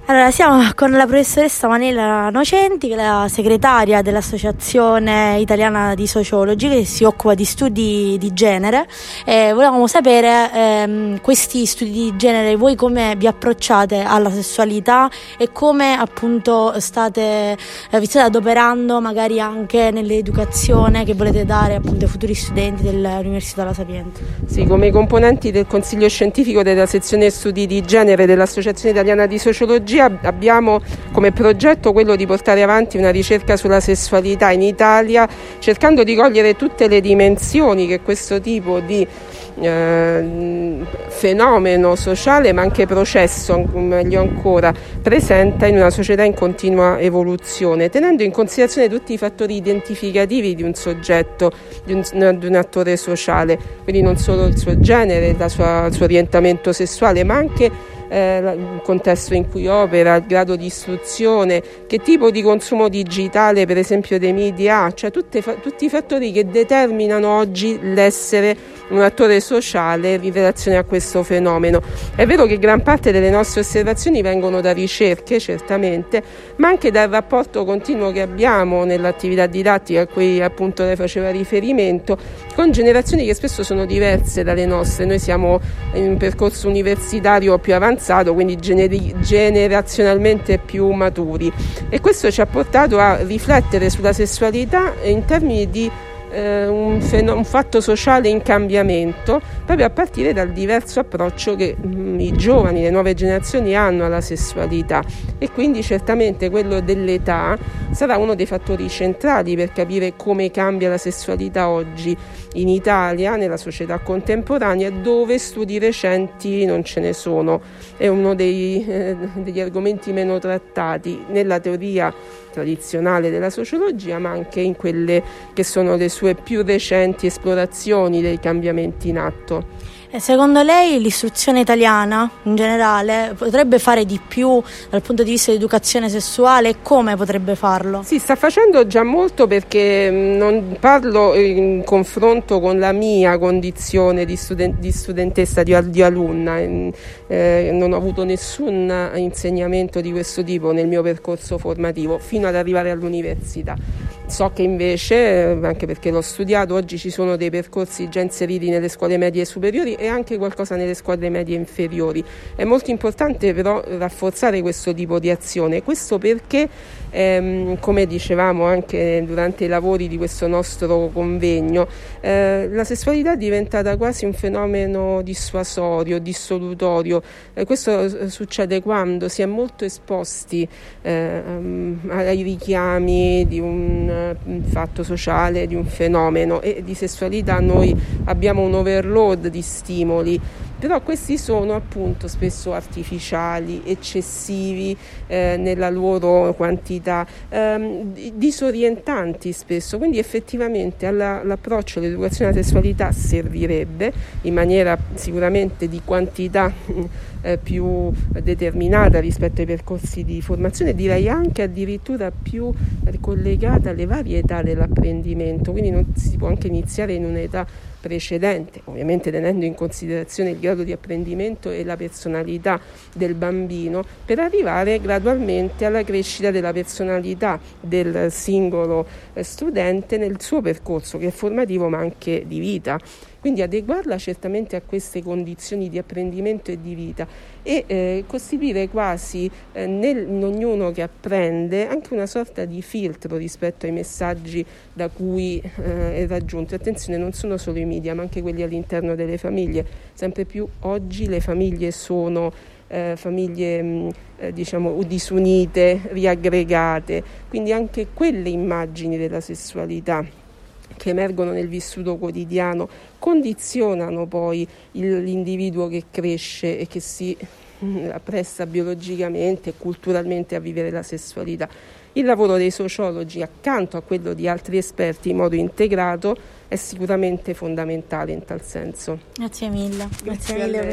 Allora, siamo con la professoressa Manela Nocenti, che è la segretaria dell'Associazione Italiana di Sociologi, che si occupa di studi di genere. Volevamo sapere questi studi di genere, voi come vi approcciate alla sessualità e come appunto vi state adoperando magari anche nell'educazione che volete dare appunto ai futuri studenti dell'Università La Sapienza. Sì, come componenti del Consiglio Scientifico della sezione studi di genere dell'Associazione Italiana di Sociologia abbiamo come progetto quello di portare avanti una ricerca sulla sessualità in Italia, cercando di cogliere tutte le dimensioni che questo tipo di fenomeno sociale, ma anche processo, meglio ancora, presenta in una società in continua evoluzione, tenendo in considerazione tutti i fattori identificativi di un soggetto, di un attore sociale, quindi non solo il suo genere, il suo orientamento sessuale, ma anche il contesto in cui opera, il grado di istruzione, che tipo di consumo digitale per esempio dei media ha, cioè tutti i fattori che determinano oggi l'essere un attore sociale in relazione a questo fenomeno. È vero che gran parte delle nostre osservazioni vengono da ricerche, certamente, ma anche dal rapporto continuo che abbiamo nell'attività didattica a cui appunto lei faceva riferimento, con generazioni che spesso sono diverse dalle nostre. Noi siamo in un percorso universitario più avanzato, quindi generazionalmente più maturi, e questo ci ha portato a riflettere sulla sessualità in termini di un fatto sociale in cambiamento, proprio a partire dal diverso approccio che i giovani, le nuove generazioni hanno alla sessualità, e quindi certamente quello dell'età sarà uno dei fattori centrali per capire come cambia la sessualità oggi in Italia, nella società contemporanea, dove studi recenti non ce ne sono. È uno degli argomenti meno trattati nella teoria tradizionale della sociologia, ma anche in quelle che sono le sue più recenti esplorazioni dei cambiamenti in atto. Secondo lei l'istruzione italiana in generale potrebbe fare di più dal punto di vista di educazione sessuale, e come potrebbe farlo? Sì, sta facendo già molto, perché non parlo in confronto con la mia condizione di studentessa, di alunna. Non ho avuto nessun insegnamento di questo tipo nel mio percorso formativo fino ad arrivare all'università. So che invece, anche perché l'ho studiato, oggi ci sono dei percorsi già inseriti nelle scuole medie superiori e anche qualcosa nelle scuole medie inferiori. È molto importante però rafforzare questo tipo di azione, questo perché come dicevamo anche durante i lavori di questo nostro convegno, la sessualità è diventata quasi un fenomeno dissuasorio, dissolutorio. Questo succede quando si è molto esposti ai richiami di un fatto sociale, di un fenomeno, e di sessualità noi abbiamo un overload di stimoli, però questi sono appunto spesso artificiali, eccessivi nella loro quantità, disorientanti spesso, quindi effettivamente l'approccio all'educazione alla sessualità servirebbe in maniera sicuramente di quantità più determinata rispetto ai percorsi di formazione, direi anche addirittura più collegata alle varie età dell'apprendimento, quindi non si può anche iniziare in un'età precedente, ovviamente tenendo in considerazione il grado di apprendimento e la personalità del bambino, per arrivare gradualmente alla crescita della personalità del singolo studente nel suo percorso, che è formativo ma anche di vita. Quindi adeguarla certamente a queste condizioni di apprendimento e di vita, e costituire quasi in ognuno che apprende anche una sorta di filtro rispetto ai messaggi da cui è raggiunto. Attenzione, non sono solo i media, ma anche quelli all'interno delle famiglie. Sempre più oggi le famiglie sono famiglie diciamo disunite, riaggregate, quindi anche quelle immagini della sessualità che emergono nel vissuto quotidiano condizionano poi l'individuo che cresce e che si appresta biologicamente e culturalmente a vivere la sessualità. Il lavoro dei sociologi, accanto a quello di altri esperti in modo integrato, è sicuramente fondamentale in tal senso. Grazie mille.